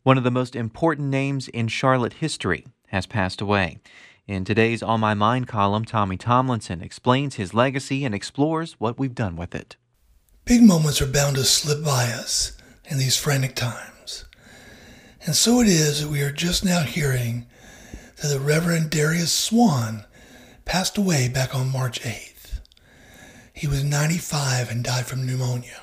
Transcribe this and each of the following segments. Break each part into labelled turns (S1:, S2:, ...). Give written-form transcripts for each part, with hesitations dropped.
S1: One of the most important names in Charlotte history has passed away. In today's On My Mind column, Tommy Tomlinson explains his legacy and explores what we've done with it.
S2: Big moments are bound to slip by us in these frantic times. And so it is that we are just now hearing that the Reverend Darius Swan passed away back on March 8th. He was 95 and died from pneumonia.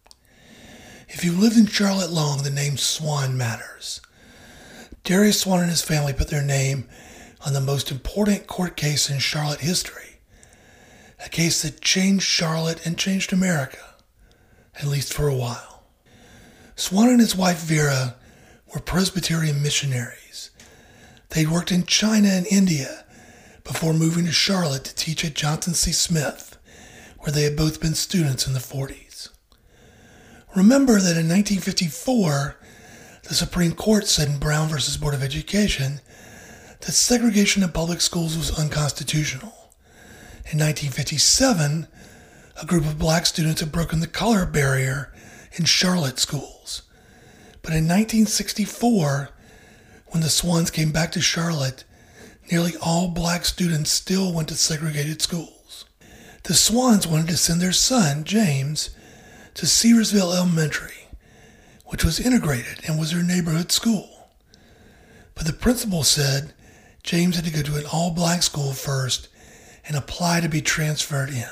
S2: If you've lived in Charlotte long, the name Swan matters. Darius Swan and his family put their name on the most important court case in Charlotte history, a case that changed Charlotte and changed America, at least for a while. Swan and his wife Vera were Presbyterian missionaries. They'd worked in China and India before moving to Charlotte to teach at Johnson C. Smith, where they had both been students in the 40s. Remember that in 1954, the Supreme Court said in Brown v. Board of Education that segregation in public schools was unconstitutional. In 1957, a group of black students had broken the color barrier in Charlotte schools. But in 1964, when the Swans came back to Charlotte, nearly all black students still went to segregated schools. The Swans wanted to send their son, James, to Searsville Elementary, which was integrated and was their neighborhood school. But the principal said James had to go to an all-black school first and apply to be transferred in.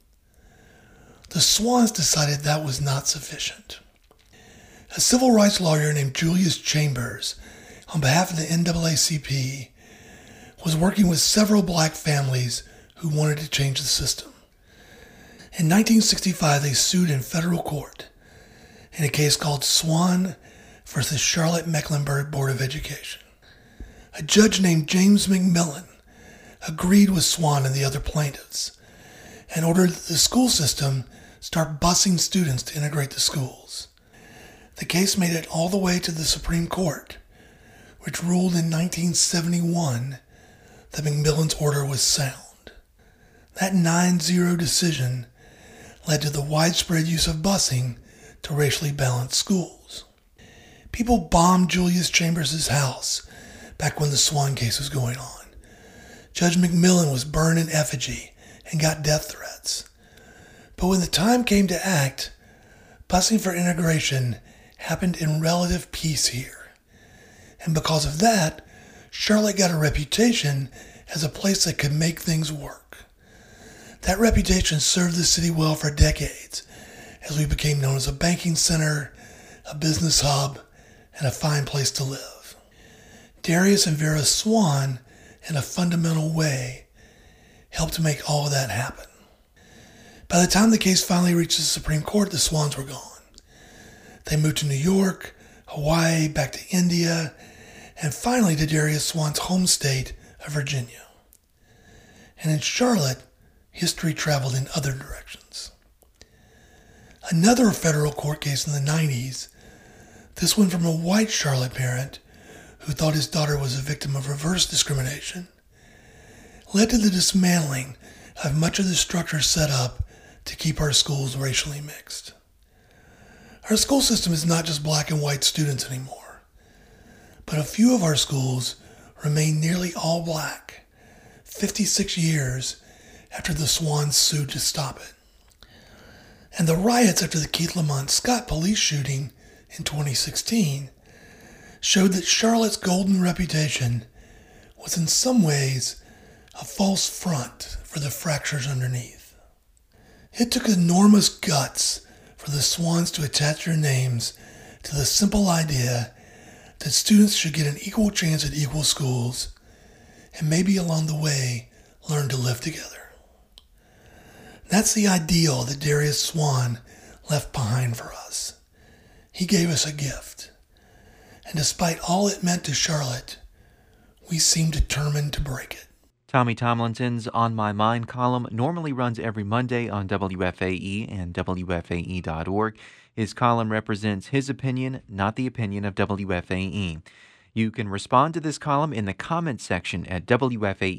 S2: The Swans decided that was not sufficient. A civil rights lawyer named Julius Chambers, on behalf of the NAACP, was working with several black families who wanted to change the system. In 1965, they sued in federal court in a case called Swan versus Charlotte Mecklenburg Board of Education. A judge named James McMillan agreed with Swan and the other plaintiffs and ordered that the school system start busing students to integrate the schools. The case made it all the way to the Supreme Court, which ruled in 1971 that McMillan's order was sound. That 9-0 decision led to the widespread use of busing to racially balanced schools. People bombed Julius Chambers' house back when the Swan case was going on. Judge McMillan was burned in effigy and got death threats. But when the time came to act, busing for integration happened in relative peace here. And because of that, Charlotte got a reputation as a place that could make things work. That reputation served the city well for decades, as we became known as a banking center, a business hub, and a fine place to live. Darius and Vera Swan, in a fundamental way, helped to make all of that happen. By the time the case finally reached the Supreme Court, the Swans were gone. They moved to New York, Hawaii, back to India, and finally to Darius Swan's home state of Virginia. And in Charlotte, history traveled in other directions. Another federal court case in the 90s, this one from a white Charlotte parent who thought his daughter was a victim of reverse discrimination, led to the dismantling of much of the structure set up to keep our schools racially mixed. Our school system is not just black and white students anymore, but a few of our schools remain nearly all black, 56 years after the Swans sued to stop it. And the riots after the Keith Lamont Scott police shooting in 2016 showed that Charlotte's golden reputation was in some ways a false front for the fractures underneath. It took enormous guts for the Swans to attach their names to the simple idea that students should get an equal chance at equal schools and maybe along the way learn to live together. That's the ideal that Darius Swan left behind for us. He gave us a gift. And despite all it meant to Charlotte, we seem determined to break it.
S1: Tommy Tomlinson's On My Mind column normally runs every Monday on WFAE and WFAE.org. His column represents his opinion, not the opinion of WFAE. You can respond to this column in the comments section at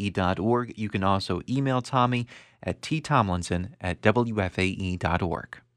S1: WFAE.org. You can also email Tommy at ttomlinson@WFAE.org.